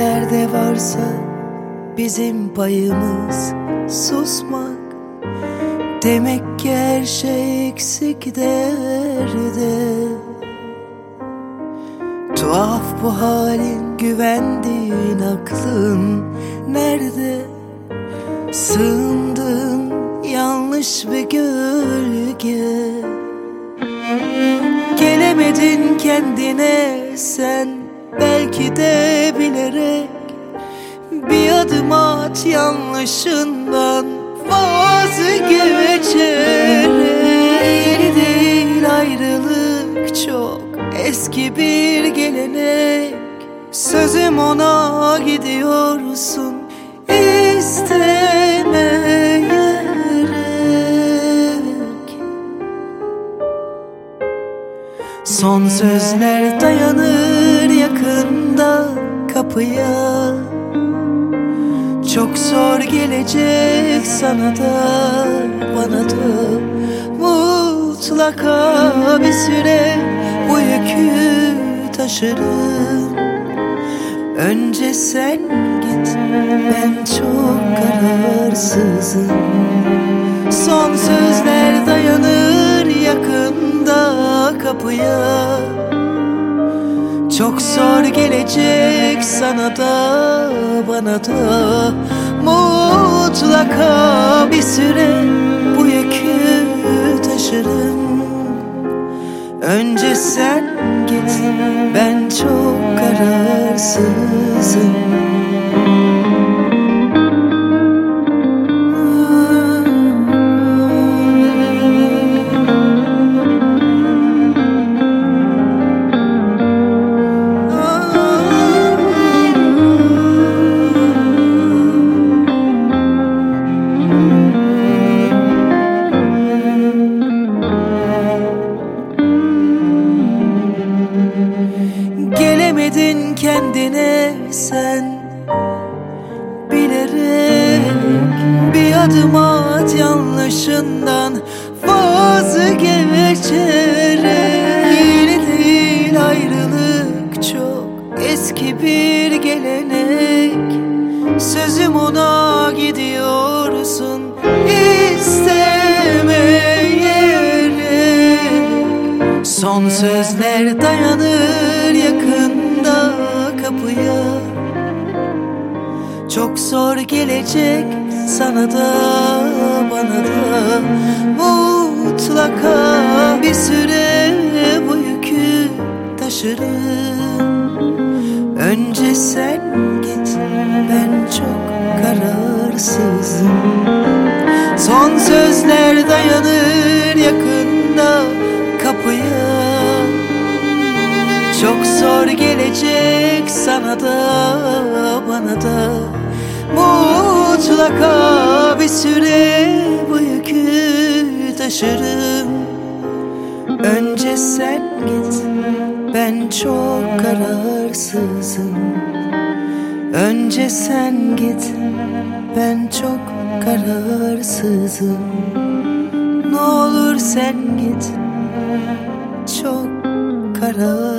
Nerelerde varsa bizim payımız susmak. Demek ki her şey eksik derde. Tuhaf bu halin, güvendiğin aklın nerede? Sığındığın yanlış bir gölge. Gelemedin kendine sen, belki de bilerek. Bir adım at yanlışından vazgeçerek. Yeni değil ayrılık, çok eski bir gelenek. Sözüm ona, gidiyorsun istemeyerek. Son sözler dayanır yakında kapıya. Çok zor gelecek sana da bana da. Mutlaka bir süre bu yükü taşırım. Önce sen git, ben çok kararsızım. Son sözler dayanır yakında kapıya. Çok zor gelecek sana da bana da. Mutlaka bir süre bu yükü taşırım. Önce sen git, ben çok kararsızım. Gelemedin kendine sen, bilerek. Bir adım at yanlışından vazgeçerek. Yeni değil ayrılık, çok eski bir gelenek. Sözüm ona, gidiyorsun istemeyerek. Son sözler dayanır yakında kapıya. Çok zor gelecek sana da bana da. Mutlaka bir süre bu yükü taşırım. Önce sen git, ben çok kararsızım. Son sözler dayanır yakında kapıya. Çok zor gelecek sana da bana da. Mutlaka bir süre bu yükü taşırım. Önce sen git, ben çok kararsızım. Önce sen git, ben çok kararsızım. Ne olur sen git, çok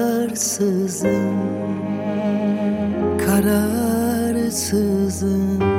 kararsızım. Kararsızım.